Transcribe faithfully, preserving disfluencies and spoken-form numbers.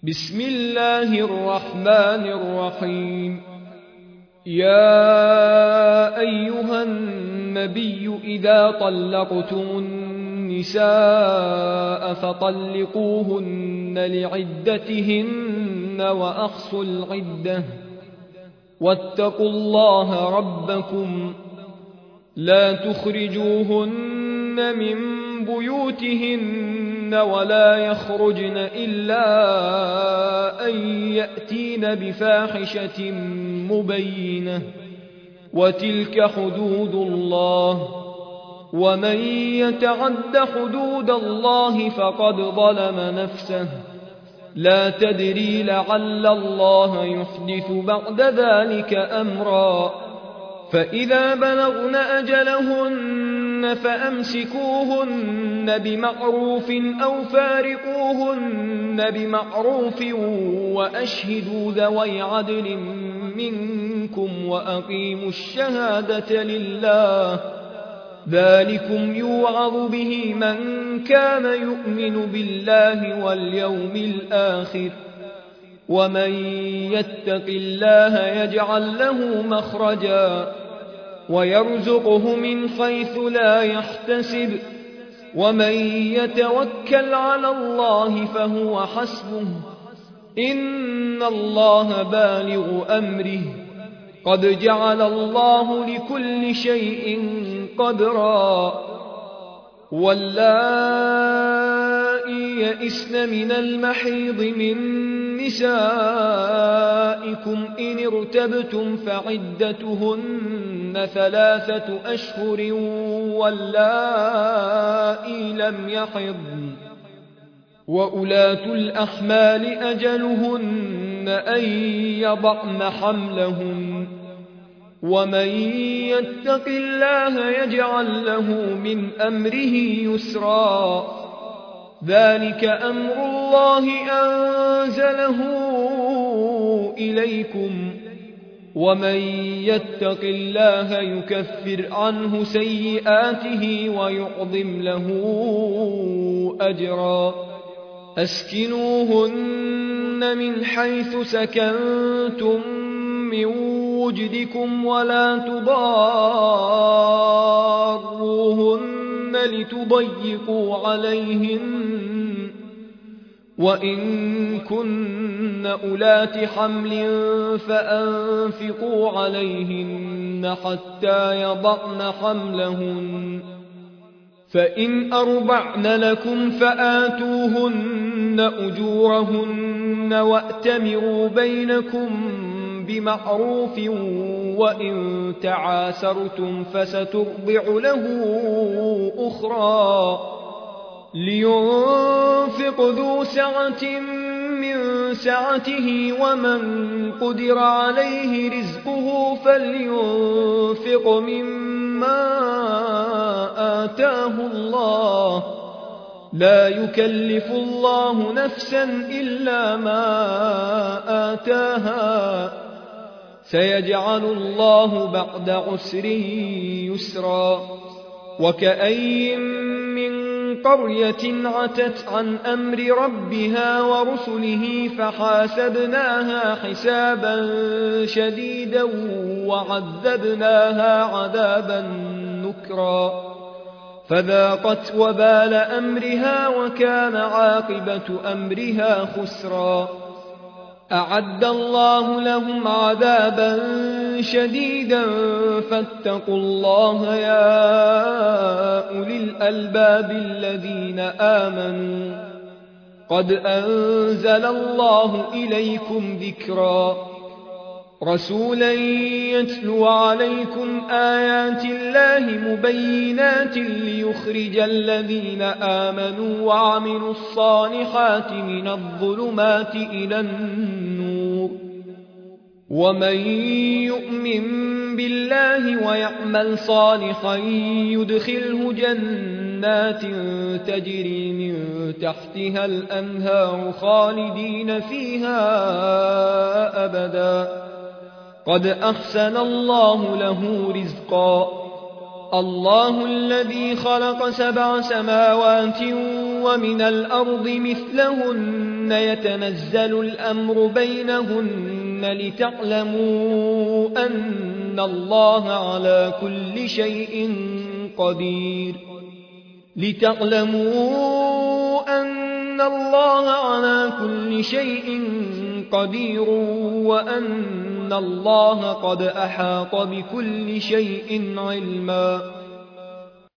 بسم الله الرحمن الرحيم. يا أيها النبي إذا طلقتم النساء فطلقوهن لعدتهن وأحصوا العدة واتقوا الله ربكم لا تخرجوهن من بيوتهن ولا يخرجن إلا أن يأتين بفاحشة مبينة وتلك حدود الله ومن يتعد حدود الله فقد ظلم نفسه لا تدري لعل الله يحدث بعد ذلك أمرا فإذا بلغن أجلهن فأمسكوهن بمعروف أو فارقوهن بمعروف وأشهدوا ذوي عدل منكم وأقيموا الشهادة لله ذلكم يوعظ به من كان يؤمن بالله واليوم الآخر ومن يتق الله يجعل له مخرجا ويرزقه من حيث لا يحتسب ومن يتوكل على الله فهو حسبه إن الله بالغ أمره قد جعل الله لكل شيء قدرا واللائي يئسن من المحيض من نسائكم إن ارتبتم فعدتهن ثلاثة أشهر واللائي لم يحضن وأولاة الأحمال أجلهن أن يضعن حملهن ومن يتق الله يجعل له من أمره يسرا ذلك أمر الله أنزله إليكم ومن يتق الله يكفر عنه سيئاته ويعظم له أجرا أسكنوهن من حيث سكنتم من وجدكم ولا تضاروهن لتضيقوا عليهن وإن كن أولات حمل فأنفقوا عليهن حتى يضعن حملهن فإن أرضعن لكم فآتوهن أجورهن وأتمروا بينكم بمعروف وإن تعاسرتم فسترضع له أخرى لينفق ذو سعة من سعته ومن قدر عليه رزقه فلينفق مما آتاه الله لا يكلف الله نفسا إلا ما آتاها سيجعل الله بعد عسر يسرا وكأي من قرية عتت عن أمر ربها ورسله فحاسبناها حسابا شديدا وعذبناها عذابا نكرا فذاقت وبال أمرها وكان عاقبة أمرها خسرا أعد الله لهم عذابا شديدا فاتقوا الله يا أولي الألباب الذين آمنوا قد أنزل الله إليكم ذكرا رسولا يتلو عليكم آيات الله مبينات ليخرج الذين آمنوا وعملوا الصالحات من الظلمات إلى النور ومن يؤمن بالله ويعمل صالحا يدخله جنات تجري من تحتها الأنهار خالدين فيها أبدا قد أحسن الله له رزقا الله الذي خلق سبع سماوات ومن الأرض مثلهن يتنزل الأمر بينهن لتعلموا أن الله على كل شيء قدير لتعلموا أن الله على كل شيء قدير وأن الله قد أحاط بكل شيء علما